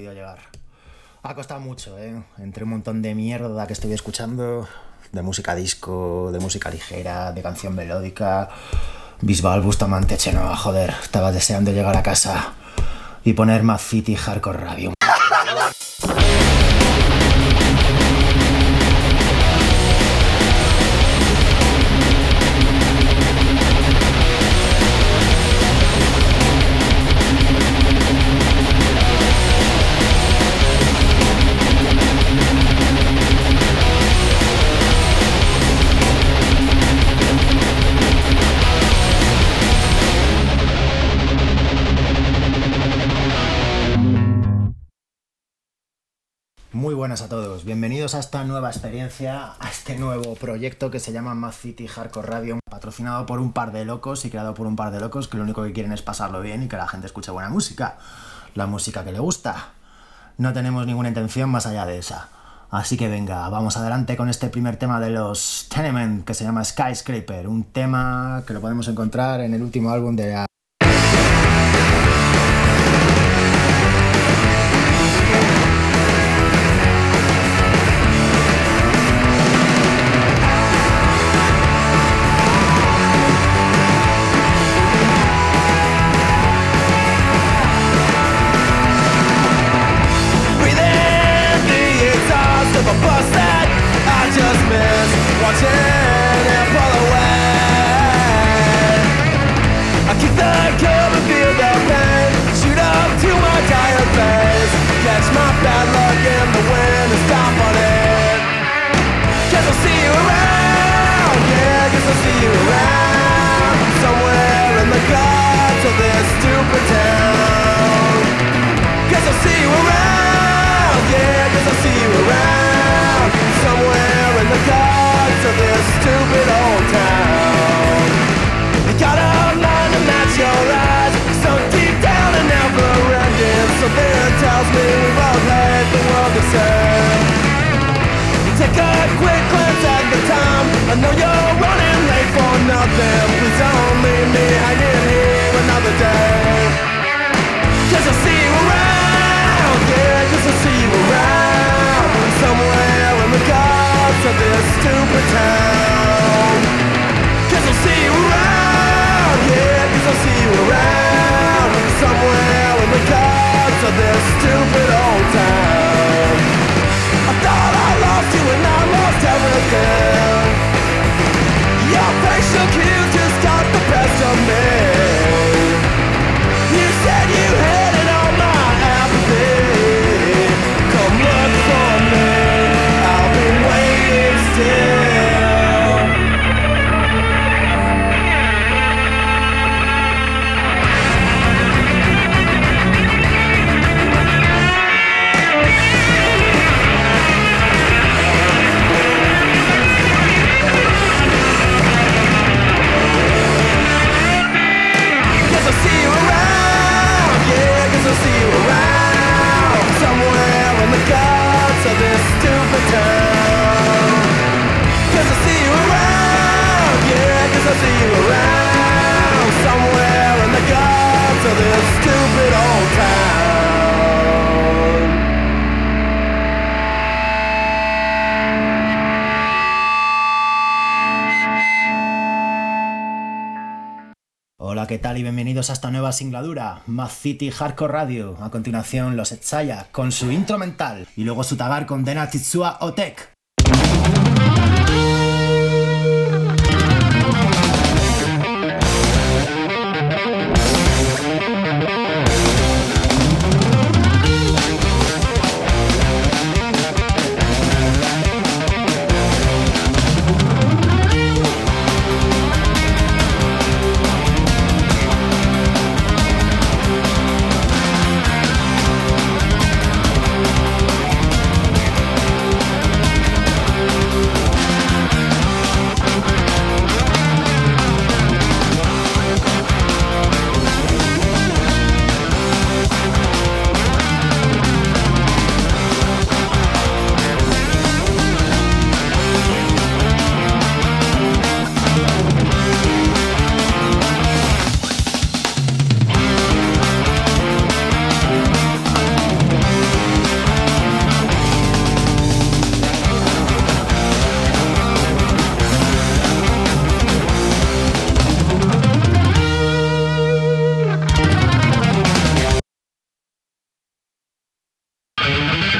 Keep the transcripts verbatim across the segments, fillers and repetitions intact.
podido llegar. Ha costado mucho, ¿eh? Entre un montón de mierda que estoy escuchando, de música disco, de música ligera, de canción melódica, Bisbal, Bustamante, Chenoa, joder, estaba deseando llegar a casa y poner Mad City Hardcore Radio. Muy buenas a todos, bienvenidos a esta nueva experiencia, a este nuevo proyecto que se llama Mad City Hardcore Radio, patrocinado por un par de locos y creado por un par de locos que lo único que quieren es pasarlo bien y que la gente escuche buena música, la música que le gusta. No tenemos ninguna intención más allá de esa. Así que venga, vamos adelante con este primer tema de los Tenement que se llama Skyscraper, un tema que lo podemos encontrar en el último álbum de... Hola, ¿qué tal? Y bienvenidos a esta nueva singladura, Mad City Hardcore Radio. A continuación, los Etsaya con su intro mental y luego su tagar con Dena Titsua Otek.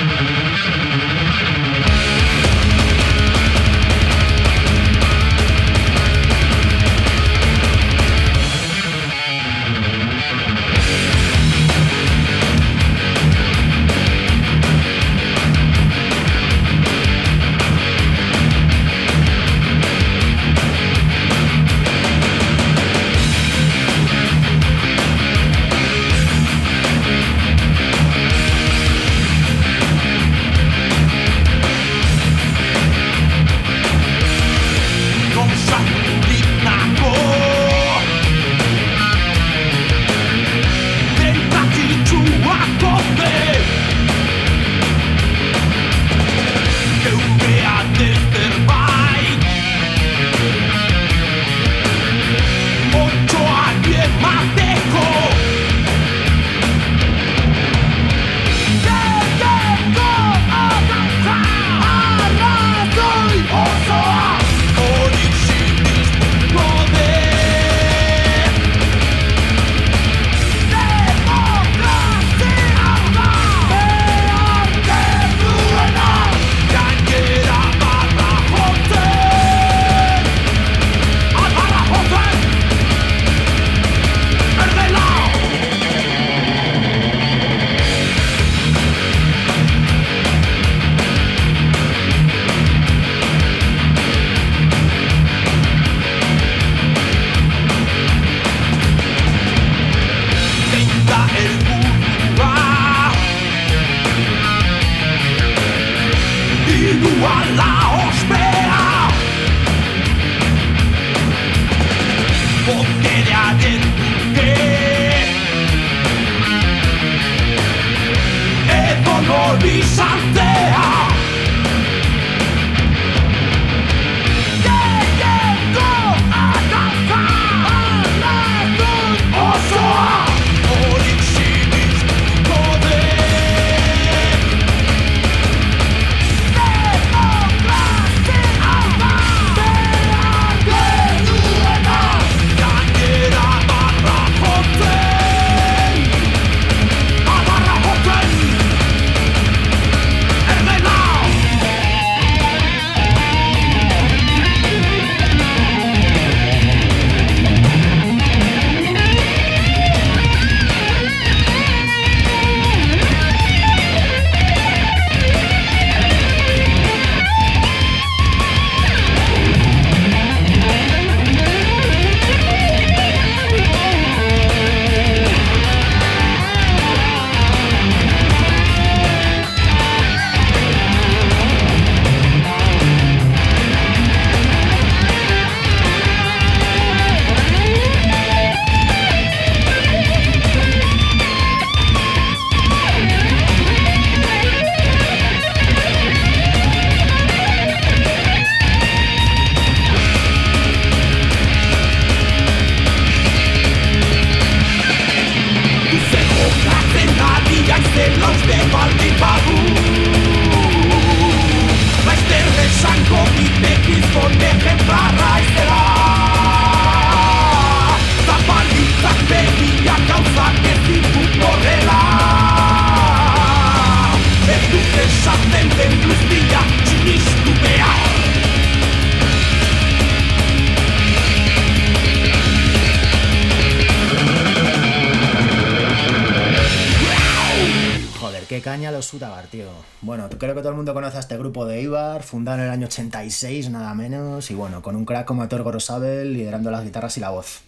Qué caña los Sutagar, tío. Bueno, creo que todo el mundo conoce a este grupo de Eibar, fundado en el año ochenta y seis, nada menos, y bueno, con un crack como Aitor Gorosabel liderando las guitarras y la voz.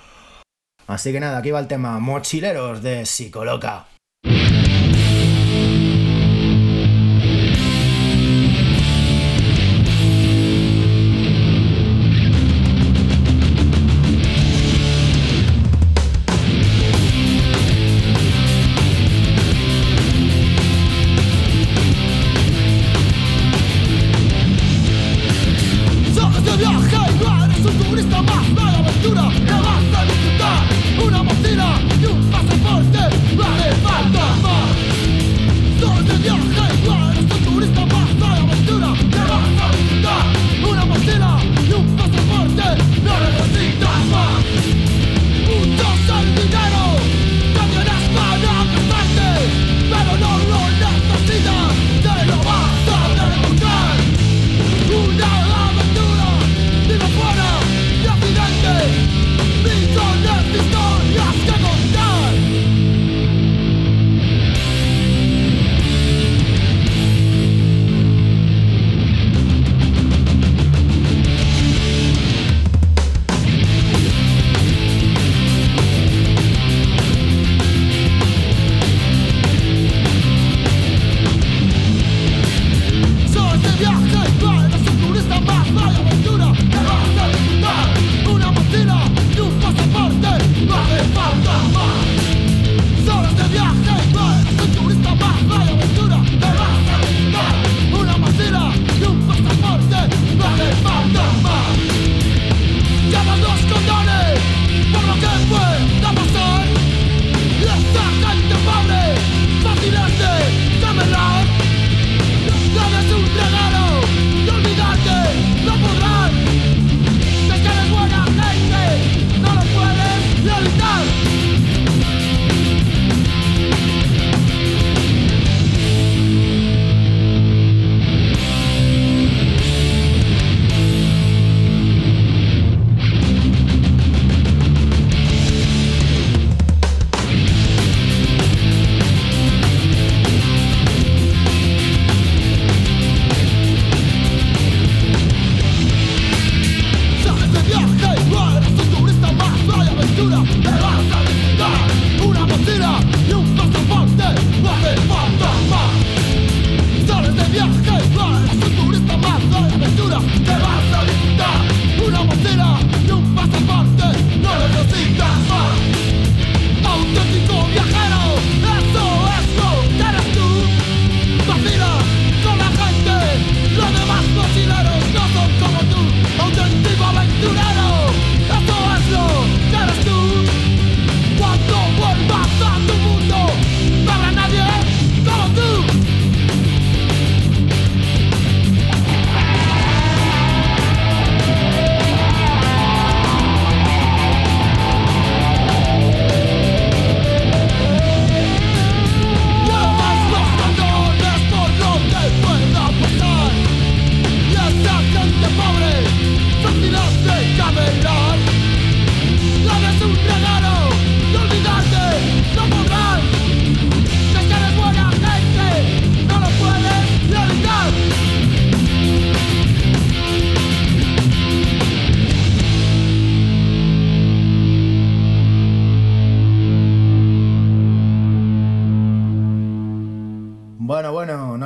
Así que nada, aquí va el tema Mochileros de Psicoloca. Una mochila y un pasaporte, vale, vale.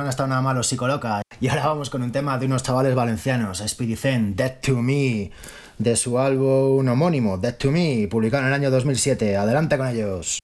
han estado nada mal los Psicoloca. Y ahora vamos con un tema de unos chavales valencianos, Speedy Zen, Dead to Me, de su álbum homónimo, Dead to Me, publicado en el año dos mil siete. Adelante con ellos.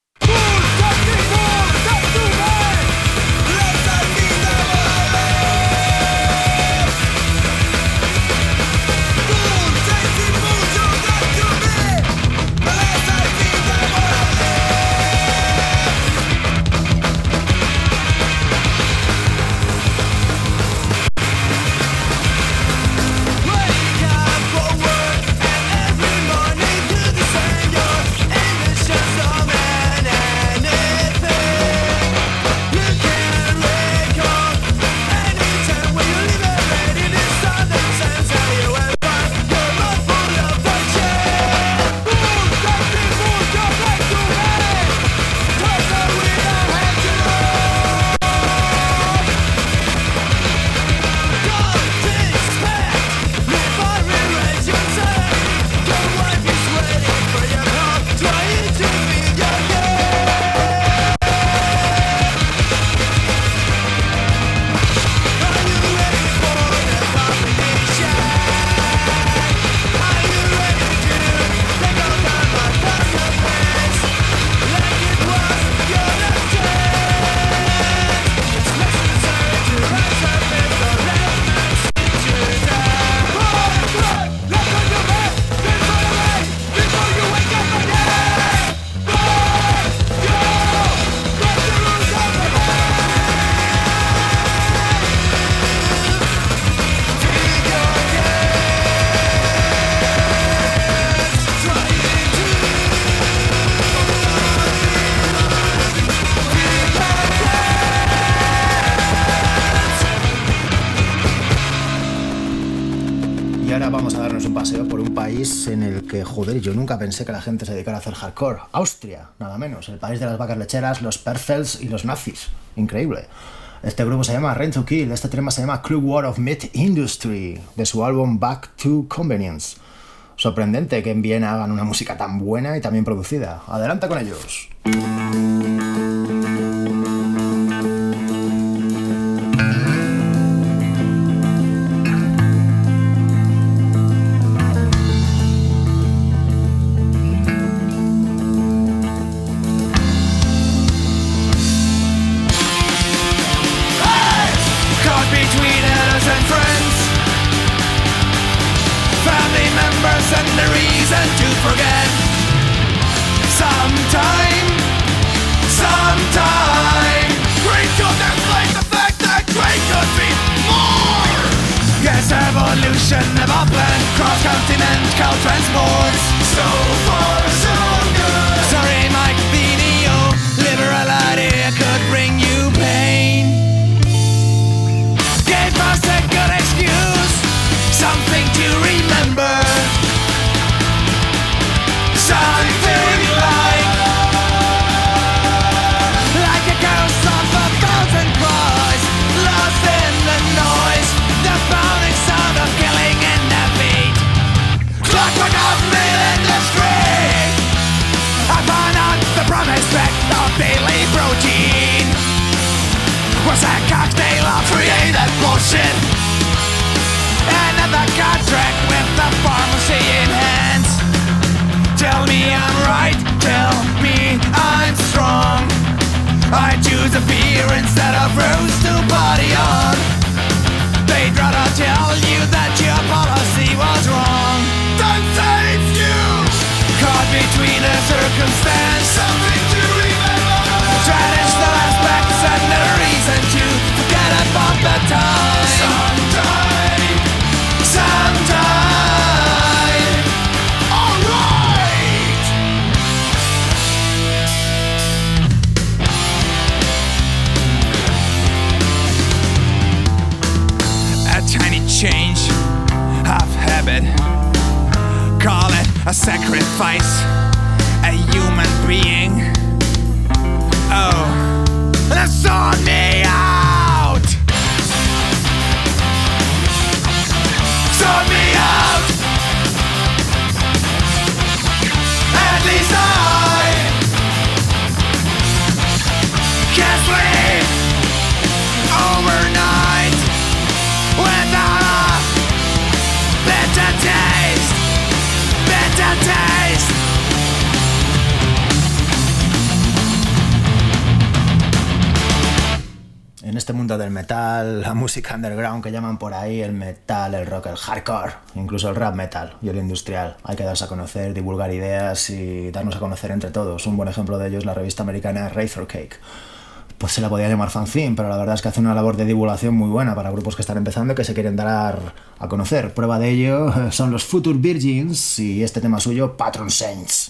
En el que, joder, yo nunca pensé que la gente se dedicara a hacer hardcore. Austria, nada menos, el país de las vacas lecheras, los Perfels y los nazis. Increíble. Este grupo se llama Rain to Kill, este tema se llama Clue War of Meat Industry, de su álbum Back to Convenience. Sorprendente que en Viena hagan una música tan buena y tan bien producida. Adelante con ellos. A sacrifice, a human being. Oh, that sort me out. Sort me out. At least I can sleep. Oh. En este mundo del metal, la música underground que llaman por ahí, el metal, el rock, el hardcore, incluso el rap metal y el industrial. Hay que darse a conocer, divulgar ideas y darnos a conocer entre todos. Un buen ejemplo de ello es la revista americana Razorcake. Pues se la podía llamar fanzine, pero la verdad es que hace una labor de divulgación muy buena para grupos que están empezando y que se quieren dar a conocer. Prueba de ello son los Future Virgins y este tema suyo, Patron Saints.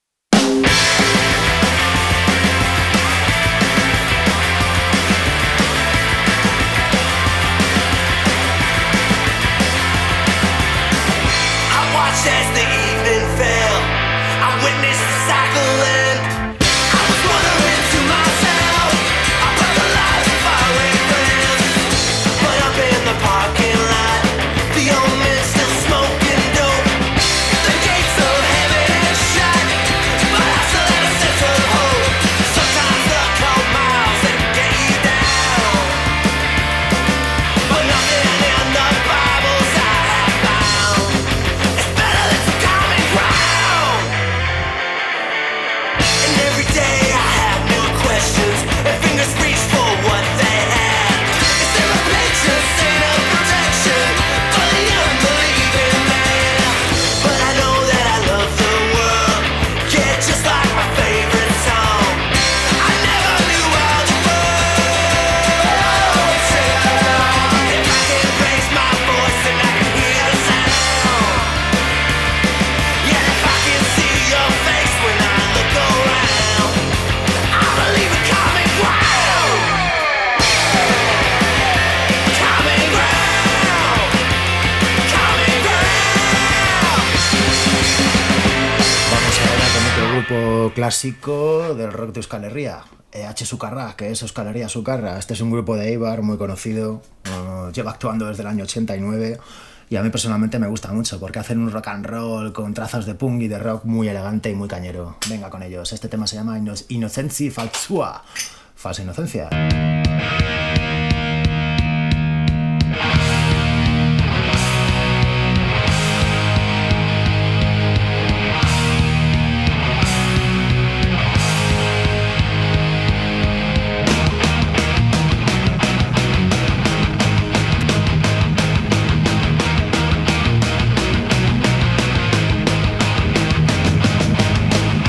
As the evening fell, I witnessed the cycle end. I was wondering to myself about the lives of our friends. But up in the parking lot, the old man still smoking dope. The gates of heaven is shut, but I still have a sense of hope. Sometimes the cold miles that get you down, but nothing in the Bibles I have found. And fingers reach for what they had. Is there a picture, stain of protection for the unbelieving man? But I know that I love the world, yeah, just like my favorite song. I never knew how the world sing along. If I can raise my voice and I can hear the sound, yeah, if I can see your face when I look around, I believe it coming ground. Coming ground. Coming ground. Vamos ahora con otro grupo clásico del rock de Euskal Herria, E H Sukarra, que es Euskal Herria Sukarra. Este es un grupo de Eibar muy conocido, uh, lleva actuando desde el año ochenta y nueve y a mí personalmente me gusta mucho porque hacen un rock and roll con trazas de punk y de rock muy elegante y muy cañero. Venga con ellos, este tema se llama Inocenzi Falsua, falsa inocencia.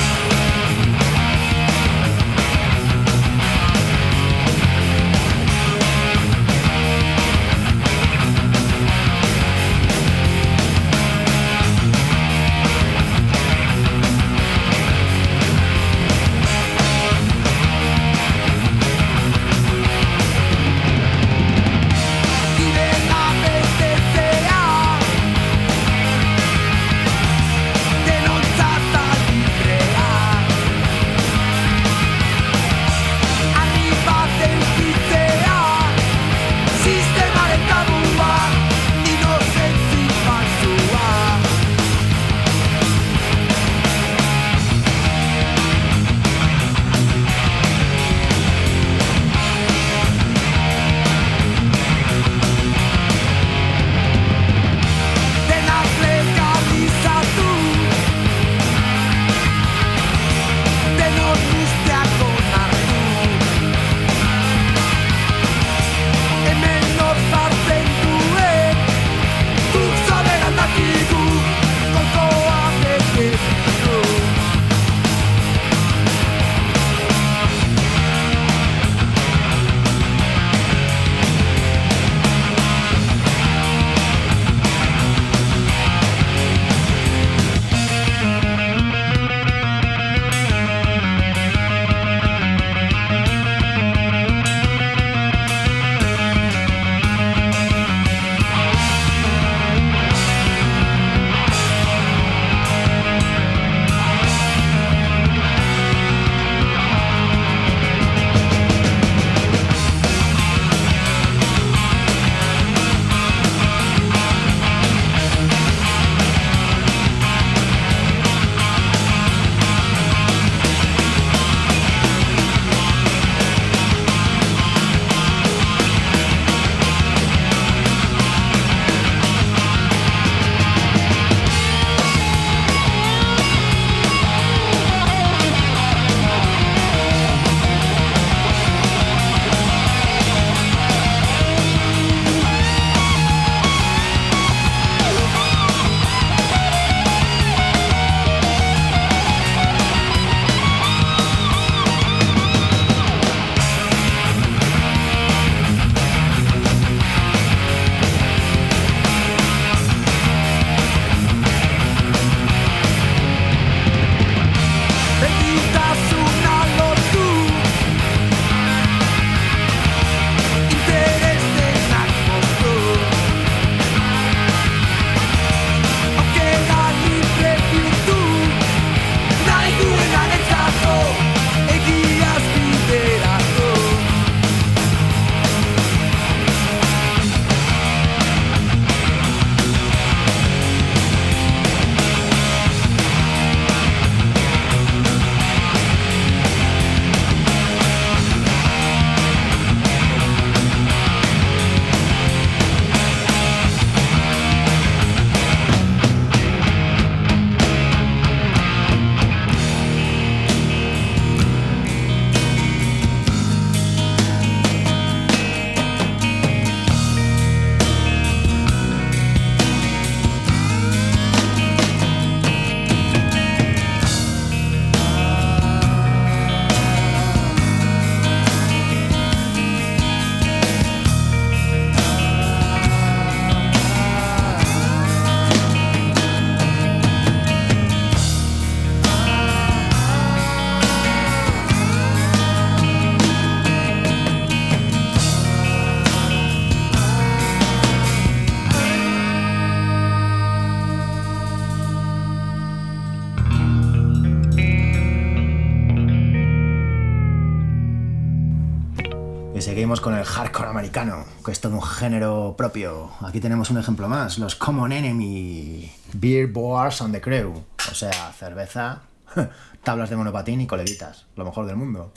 I seguimos con el hardcore americano, que es todo un género propio. Aquí tenemos un ejemplo más, los Common Enemy, Beer, Boars and the Crew. O sea, cerveza, tablas de monopatín y coleditas, lo mejor del mundo.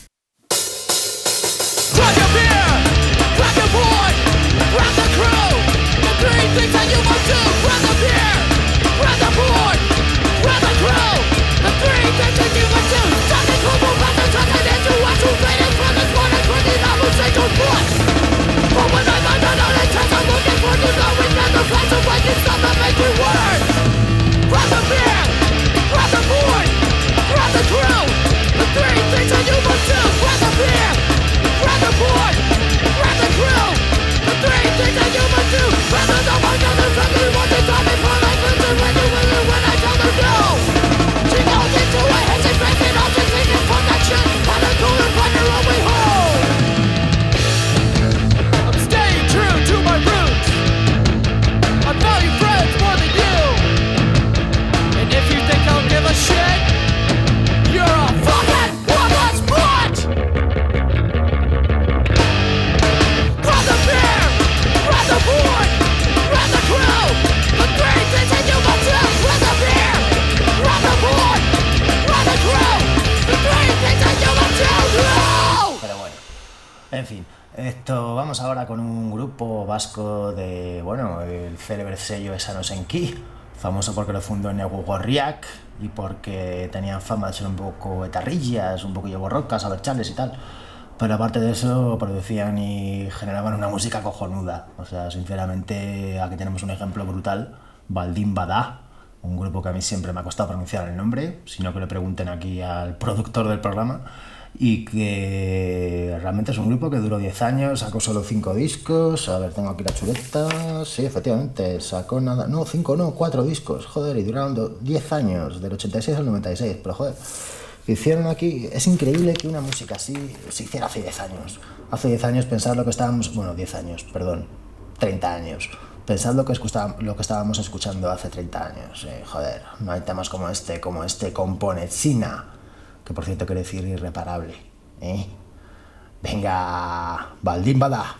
Grab your beer, grab your board, grab the crew. The three things that you must do. Grab the beer, grab the board, grab the crew. The three things that you must do. Starting global methods, turning into what's who made it from the corner, twenty novels, they don't watch. But when I find out all the times I'm looking for, you know we never find some way to stop and make it work. Grab the beer, grab the board, grab the crew. The three things that you must do. Grab the beer, grab the board, grab the crew. The three things that you must do. Rather than one other friendly one to tell me for life. Listen when you will you when I tell her no. She goes into a head, she's breaking off, she's thinking for that shit. On the cool and find her own way home. I'm staying true to my roots. I value friends more than you. And if you think I'll give a shit, you're a fucking worthless sponge. Grab the beer, grab the board, grab the crew. The three things that you must do. Grab the beer, grab the board, grab the crew. The three things that you must do. No! Pero bueno, en fin, esto vamos ahora con un grupo vasco de, bueno, el célebre sello Esanos Enki, famoso porque lo fundó Negu Gorriak y porque tenían fama de ser un poco etarrillas, un poquillo borrocas, aberchales y tal. Pero aparte de eso, producían y generaban una música cojonuda. O sea, sinceramente, aquí tenemos un ejemplo brutal, Baldín Badá, un grupo que a mí siempre me ha costado pronunciar el nombre, sino que le pregunten aquí al productor del programa, y que realmente es un grupo que duró diez años, sacó solo cinco discos. A ver, tengo aquí la chuleta. Sí, efectivamente, sacó nada, no, cinco no, cuatro discos, joder, y duraron diez años, del ochenta y seis al noventa y seis, pero joder, hicieron aquí, es increíble que una música así se hiciera hace diez años. Hace diez años pensar lo que estábamos, bueno, diez años, perdón, treinta años. Pensad lo que, escuchábamos, lo que estábamos escuchando hace treinta años, eh, joder, no hay temas como este, como este Compone China, que por cierto quiere decir irreparable, ¿eh? Venga, Baldín Badá.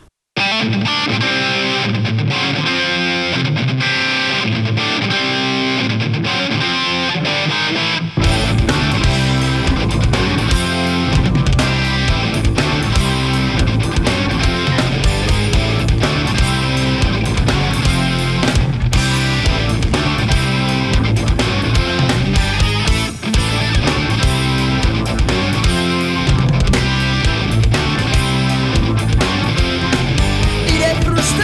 Nire frustrazioa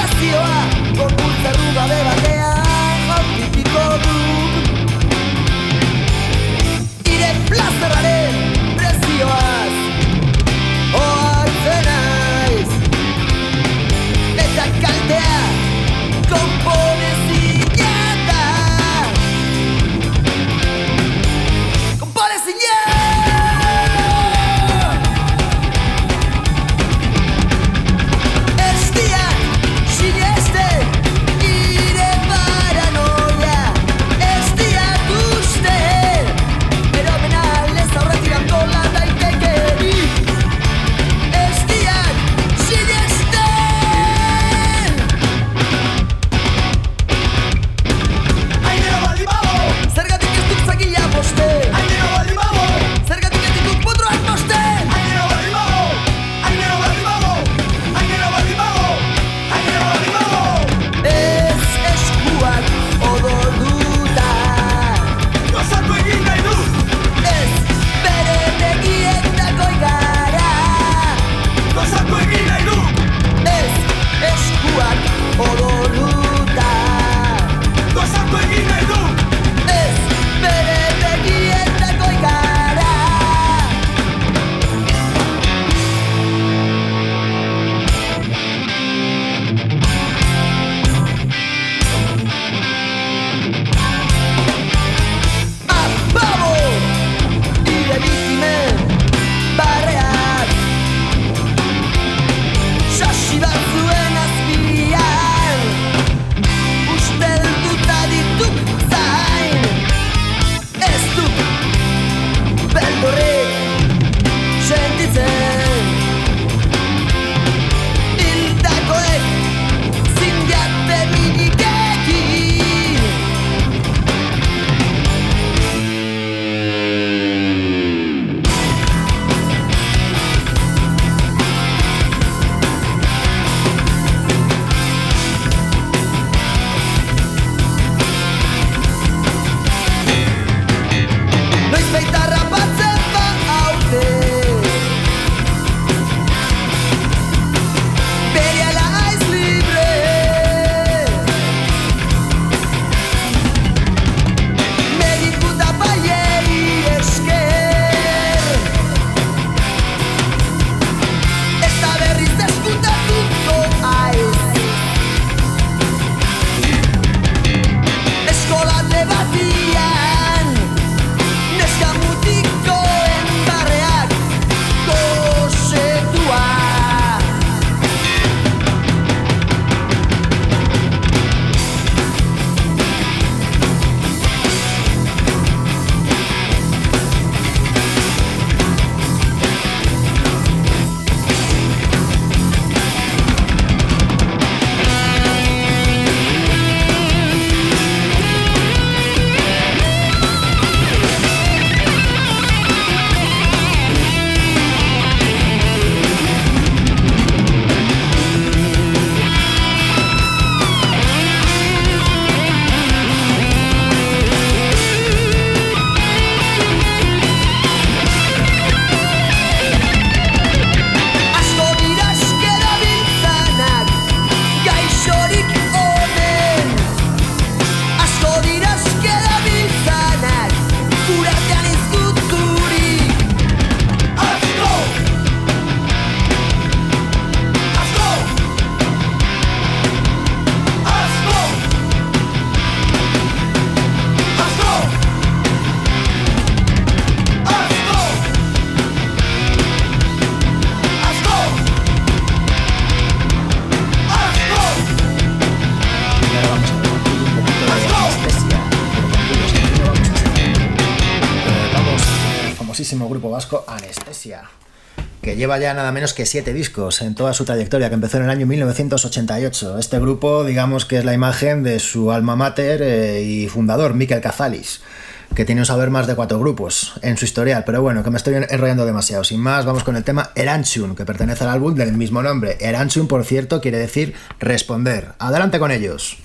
grandísimo grupo vasco Anestesia, que lleva ya nada menos que siete discos en toda su trayectoria, que empezó en el año mil novecientos ochenta y ocho. Este grupo, digamos que es la imagen de su alma mater eh, y fundador, Mikel Kazalis, que tiene un saber más de cuatro grupos en su historial, pero bueno, que me estoy enrollando demasiado. Sin más, vamos con el tema Erantzun, que pertenece al álbum del mismo nombre. Erantzun, por cierto, quiere decir responder. Adelante con ellos.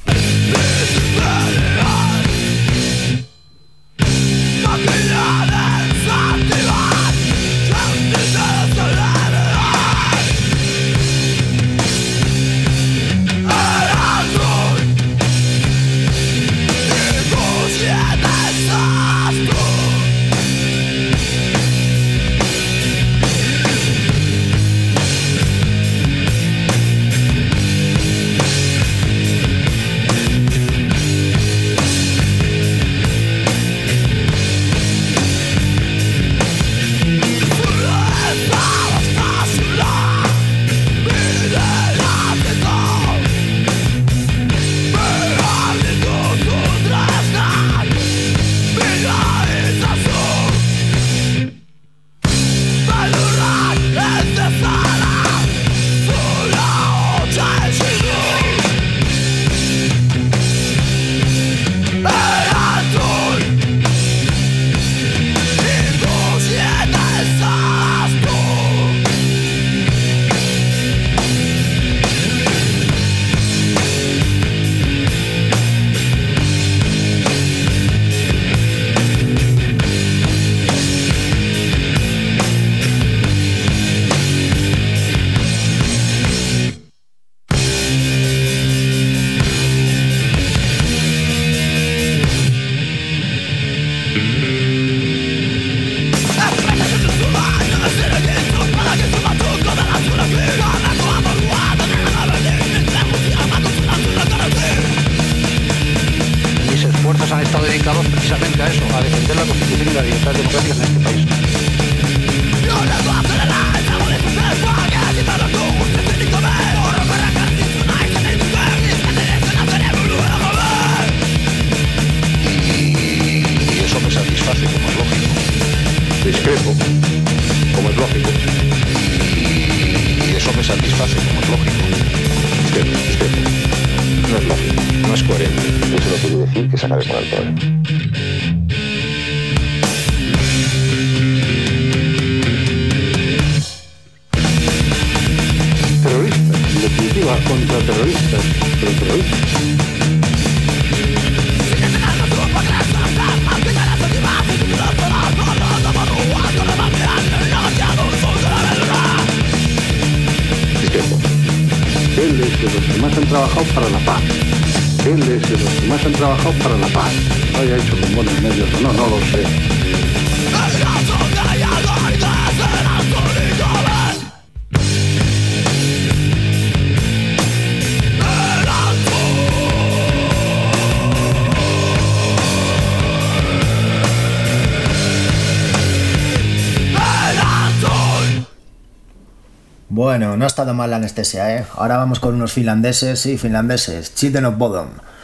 Bueno, no ha estado mal la Anestesia, ¿eh? Ahora vamos con unos finlandeses, sí, finlandeses, Children of Bodom.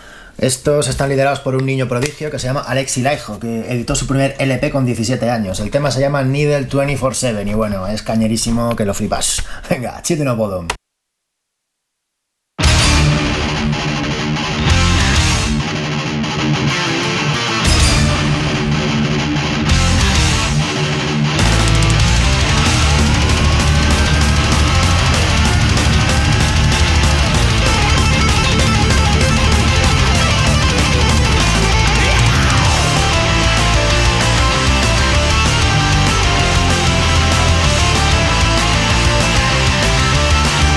Estos están liderados por un niño prodigio que se llama Aleksi Laiho, que editó su primer L P con diecisiete años. El tema se llama Needle veinticuatro siete y bueno, es cañerísimo que lo flipas. Venga, Children of Bodom. We'll be right back.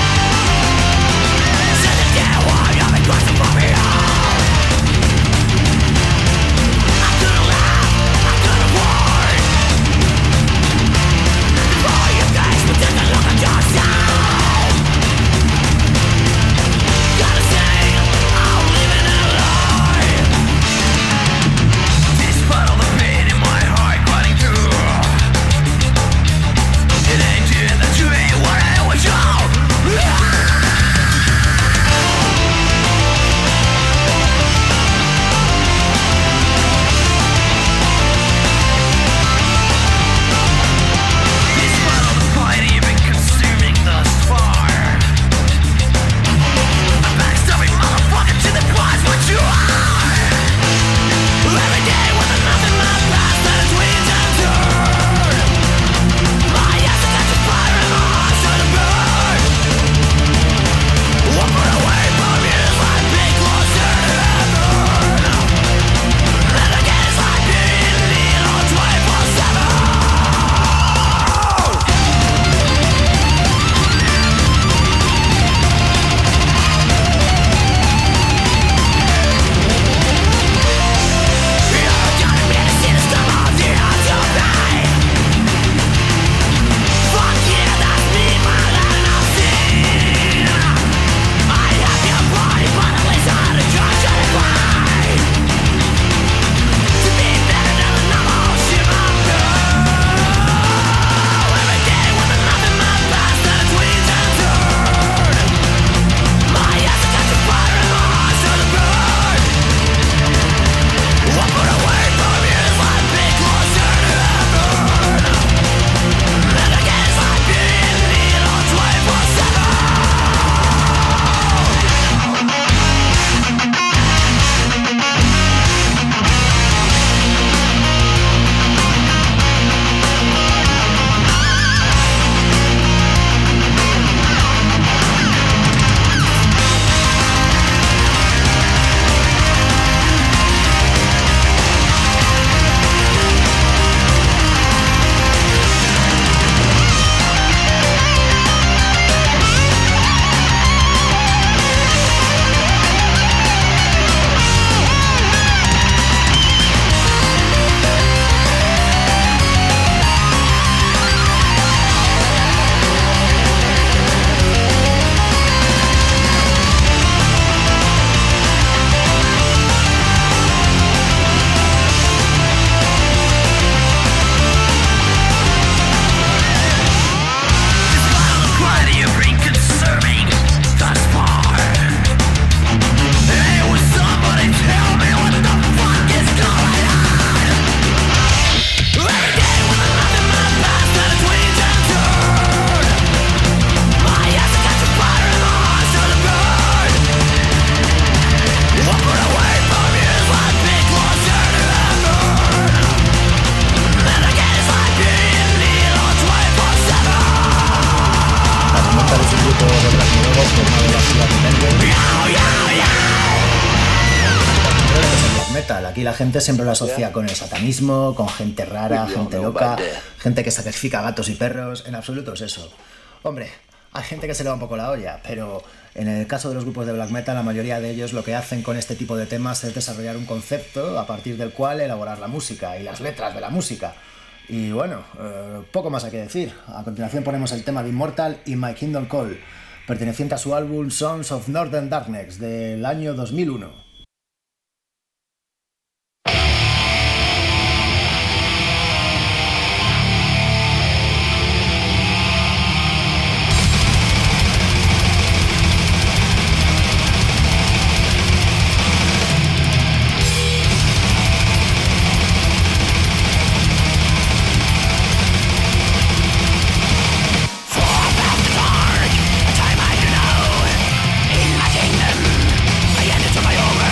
metal. Aquí la gente siempre lo asocia con el satanismo, con gente rara, gente loca, gente que sacrifica gatos y perros. En absoluto es eso. Hombre, hay gente que se le va un poco la olla, pero en el caso de los grupos de black metal, la mayoría de ellos lo que hacen con este tipo de temas es desarrollar un concepto a partir del cual elaborar la música y las letras de la música. Y bueno, eh, poco más hay que decir. A continuación ponemos el tema de Immortal y My Kingdom Call, perteneciente a su álbum Sons of Northern Darkness del año dos mil uno. Time I do know, in my kingdom, I enter to my own.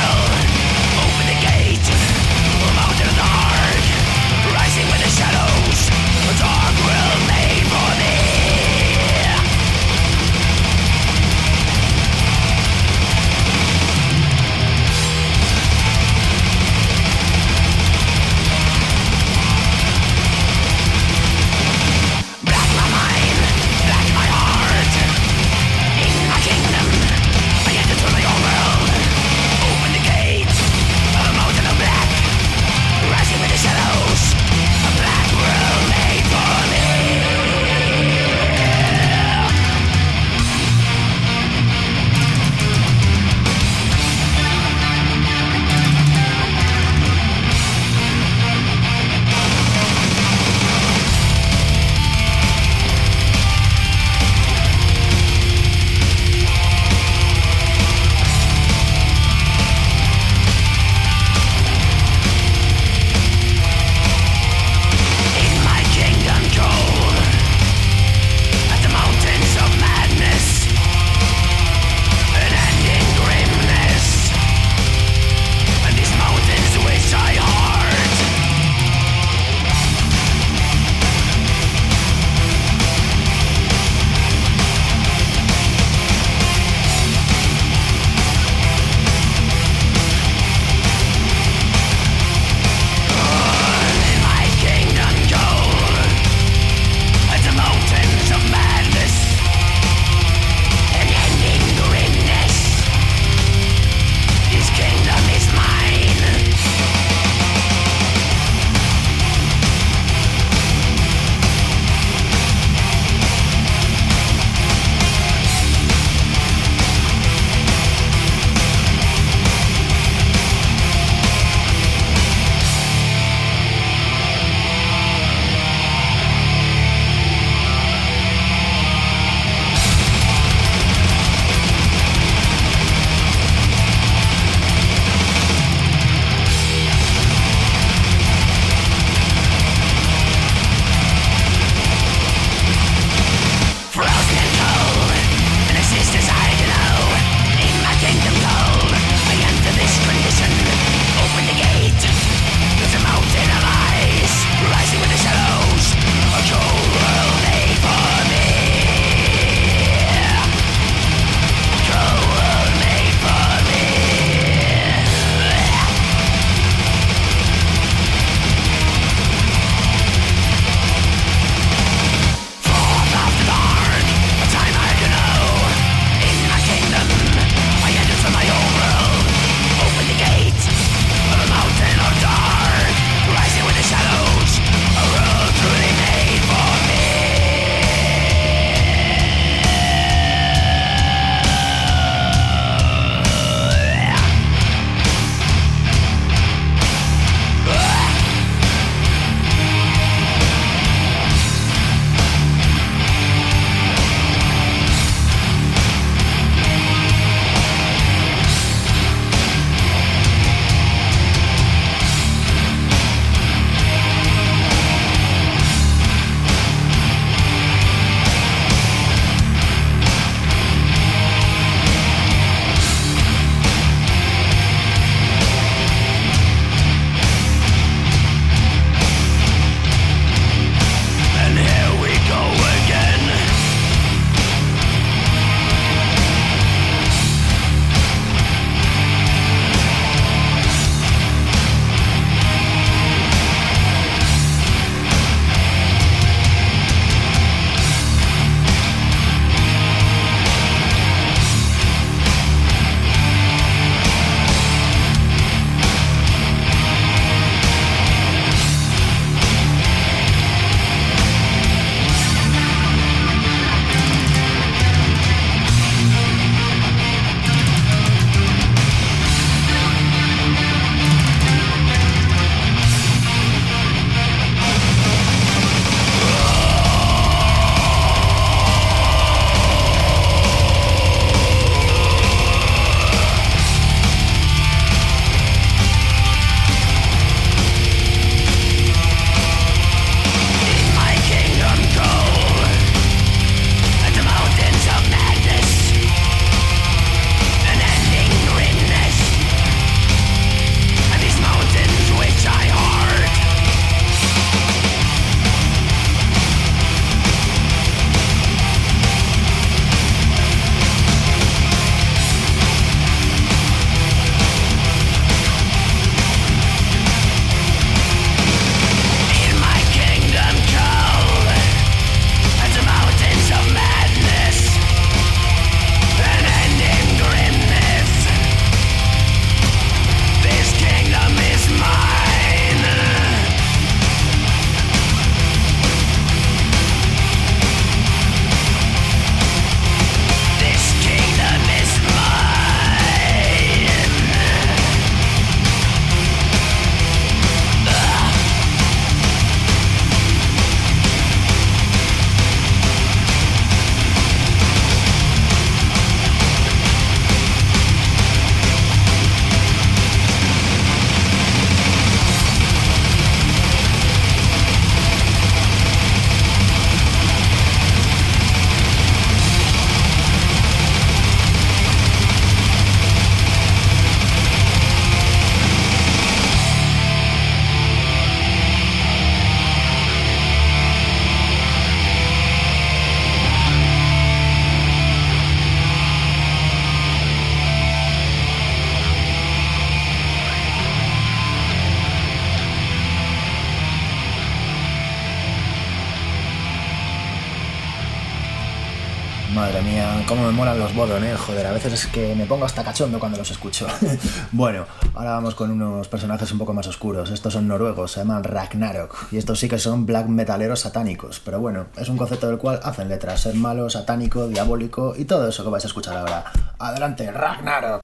Madre mía, cómo me molan los Bodon, eh, joder, a veces es que me pongo hasta cachondo cuando los escucho. Bueno, ahora vamos con unos personajes un poco más oscuros. Estos son noruegos, se llaman Ragnarok, y estos sí que son black metaleros satánicos, pero bueno, es un concepto del cual hacen letras, ser malo, satánico, diabólico y todo eso que vais a escuchar ahora. Adelante, Ragnarok.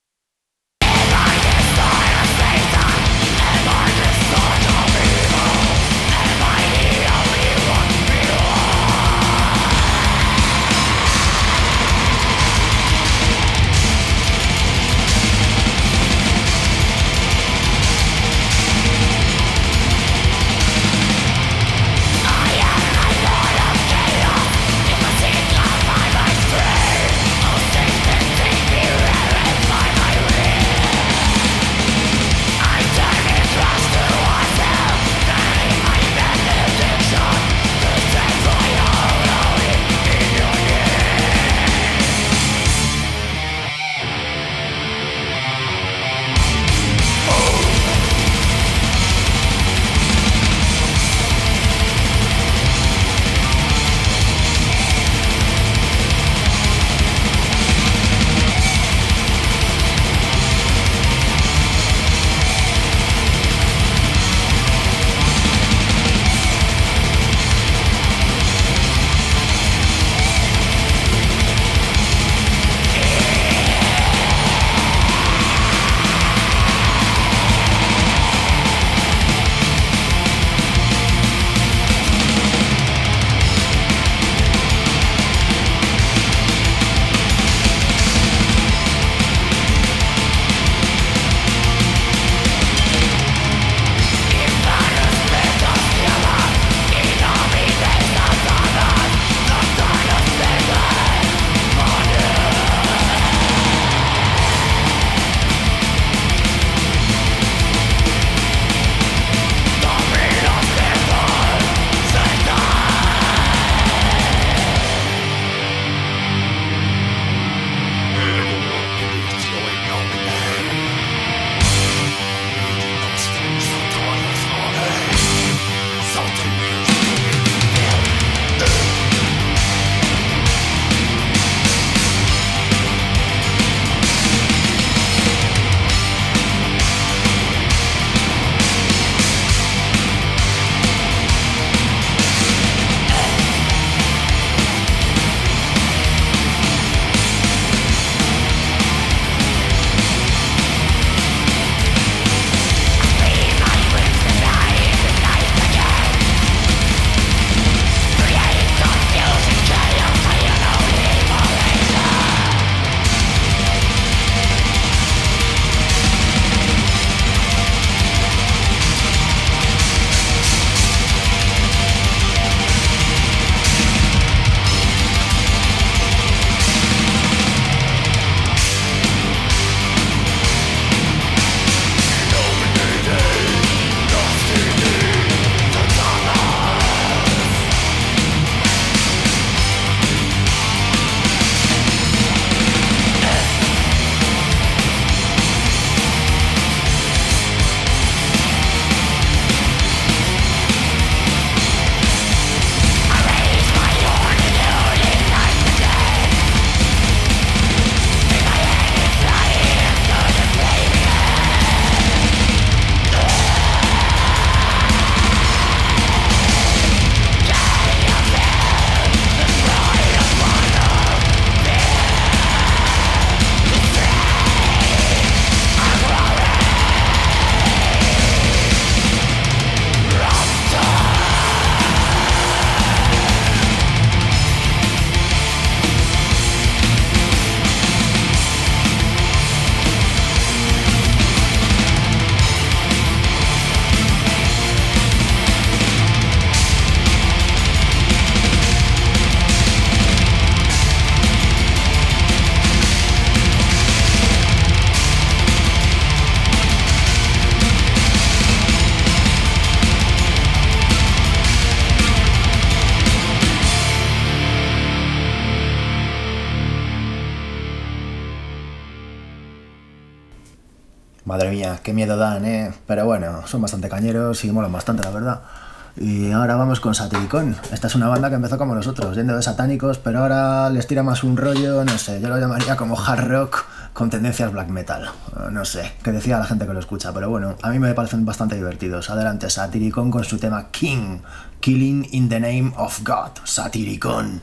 Madre mía, qué miedo dan, ¿eh? Pero bueno, son bastante cañeros y molan bastante, la verdad. Y ahora vamos con Satyricon. Esta es una banda que empezó como nosotros, yendo de satánicos, pero ahora les tira más un rollo, no sé, yo lo llamaría como hard rock con tendencias black metal. No sé, que decía la gente que lo escucha, pero bueno, a mí me parecen bastante divertidos. Adelante, Satyricon con su tema King, Killing in the Name of God. Satyricon.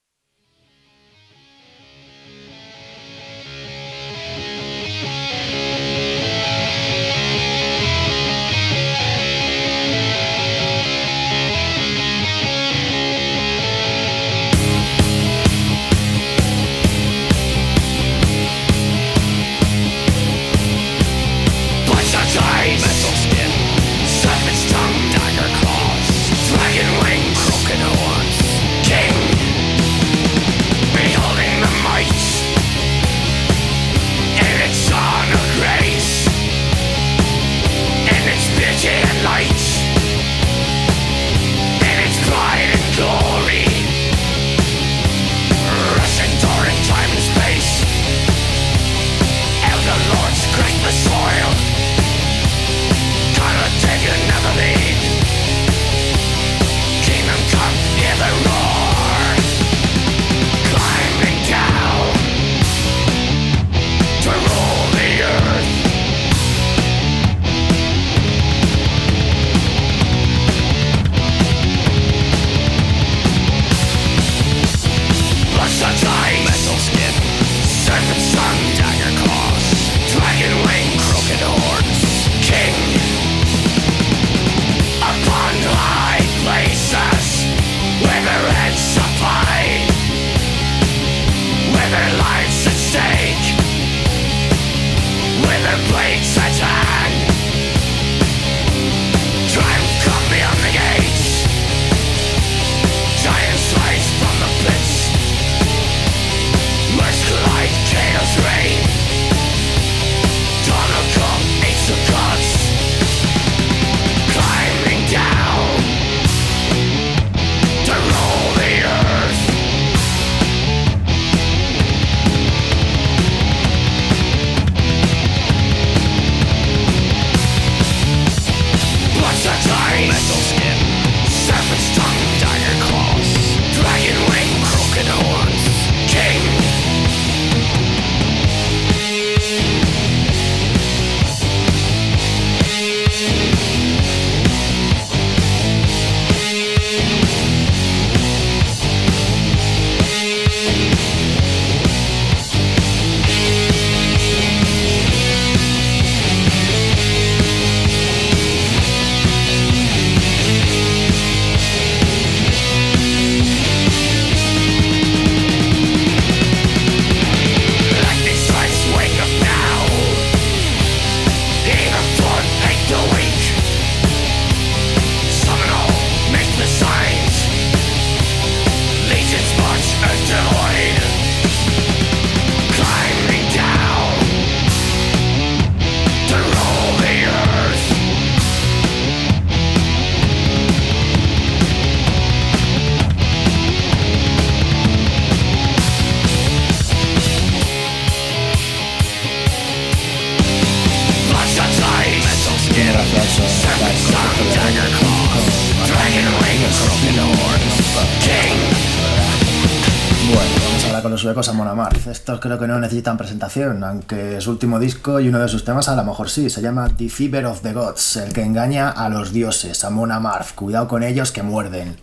Suecos a Amon Amarth. Estos creo que no necesitan presentación, aunque su último disco y uno de sus temas a lo mejor sí, se llama The Fever of the Gods, el que engaña a los dioses, Amon Amarth. Cuidado con ellos que muerden.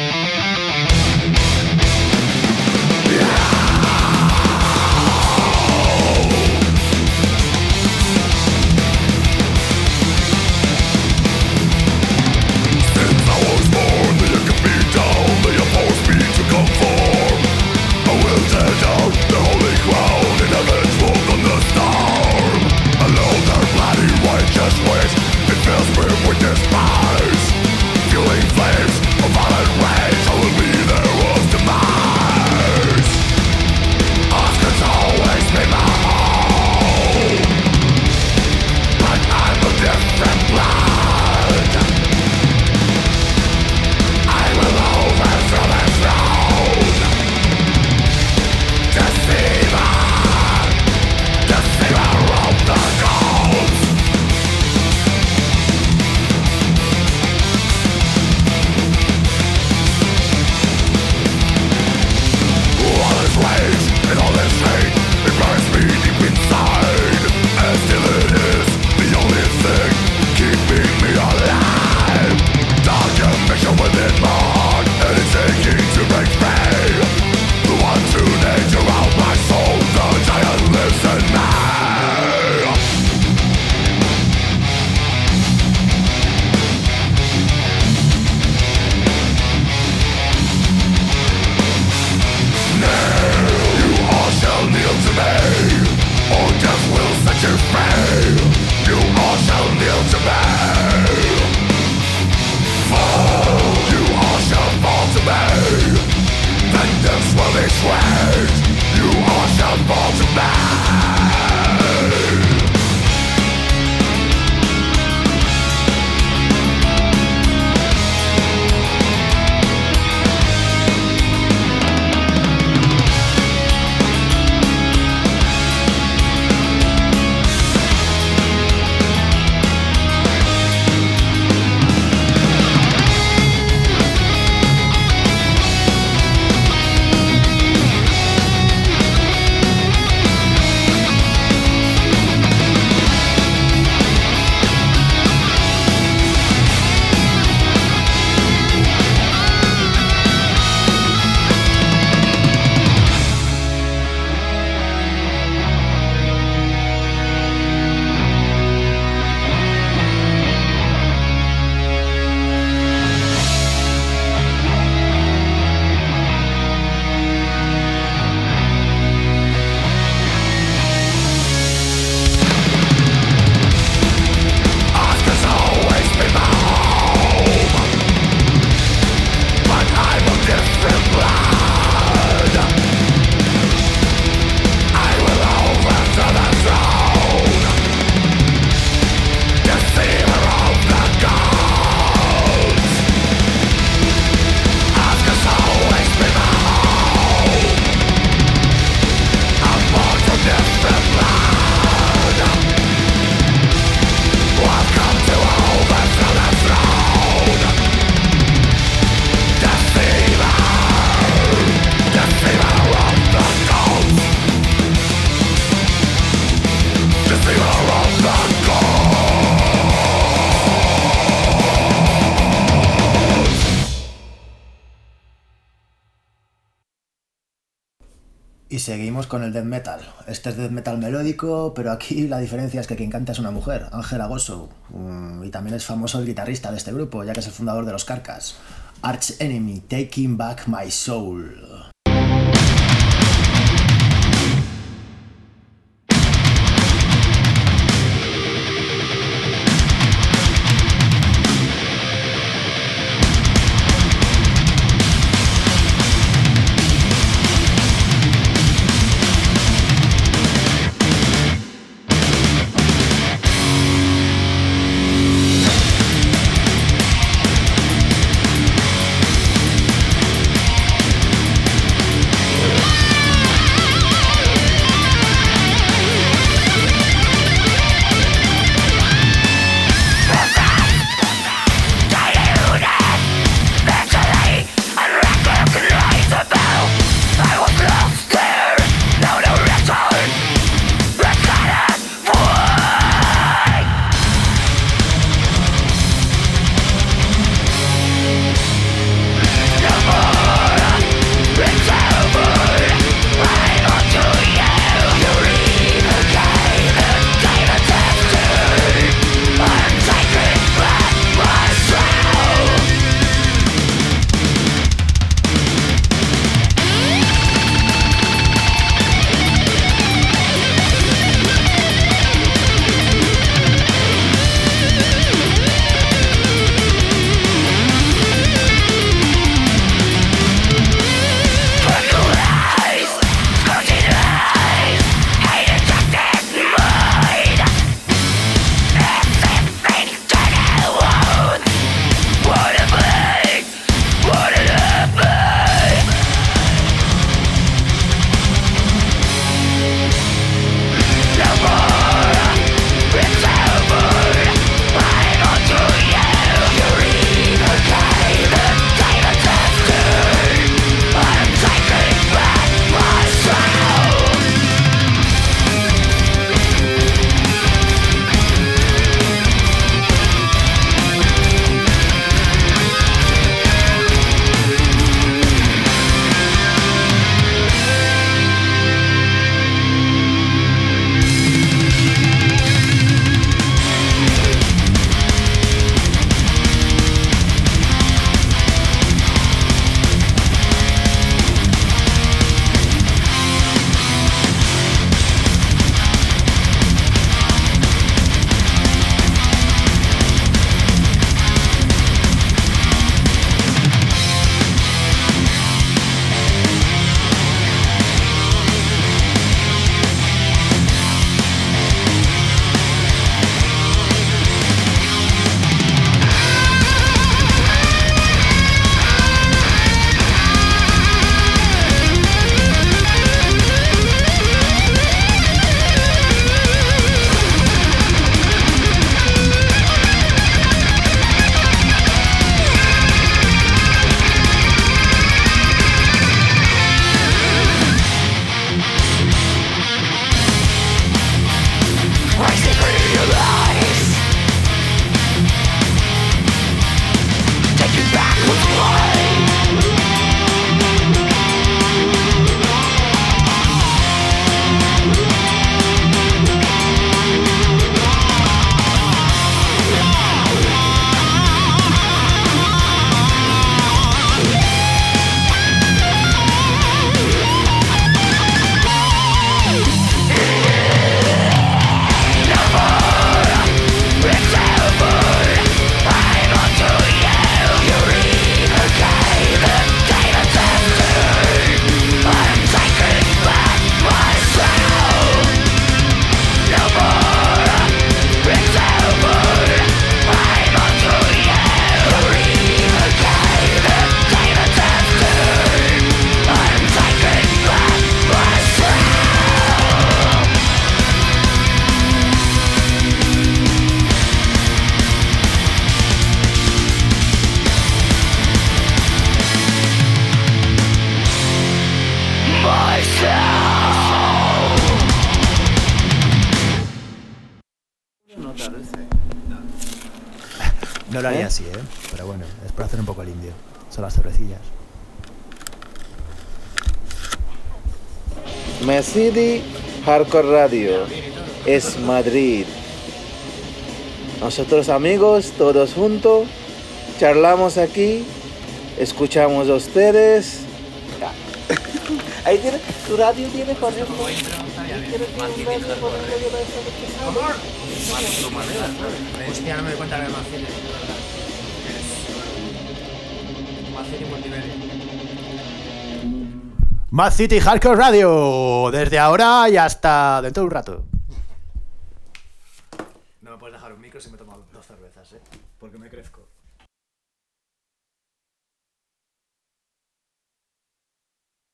Yeah. Y seguimos con el death metal. Este es death metal melódico, pero aquí la diferencia es que quien canta es una mujer, Angela Gossow. Y también es famoso el guitarrista de este grupo, ya que es el fundador de los Carcass. Arch Enemy, Taking Back My Soul. No lo haría ¿Eh? así, ¿eh? Pero bueno, es para hacer un poco el indio. Son las cervecillas. Mercedes Hardcore Radio es Madrid. Nosotros amigos, todos juntos, charlamos aquí, escuchamos a ustedes. Ahí tiene, tu radio tiene, por ejemplo. Hostia, no me doy cuenta de más cine. Más cine multimedia. Mad City Hardcore Radio, desde ahora y hasta dentro de un rato. No me puedes dejar un micro si me tomo dos cervezas, ¿eh? Porque me crezco.